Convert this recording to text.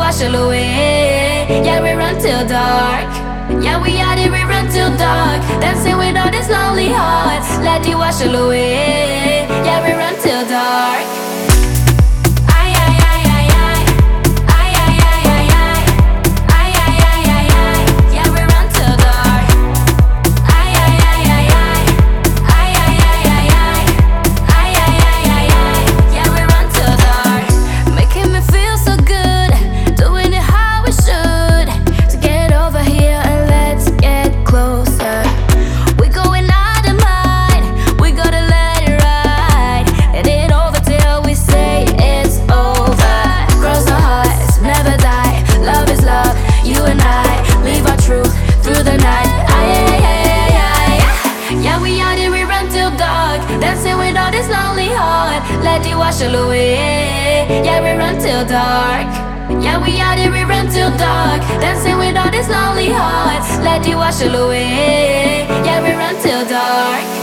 wash all away. Yeah, we run till dark. Yeah, we out here, we run till dark. Dancing with all these lonely hearts. Let it wash all away. Yeah, we run till dark. Dancing with all this lonely heart. Let it wash all away. Yeah, we run till dark. Yeah, we out here, we run till dark. Dancing with all this lonely hearts. Let it wash all away. Yeah, we run till dark.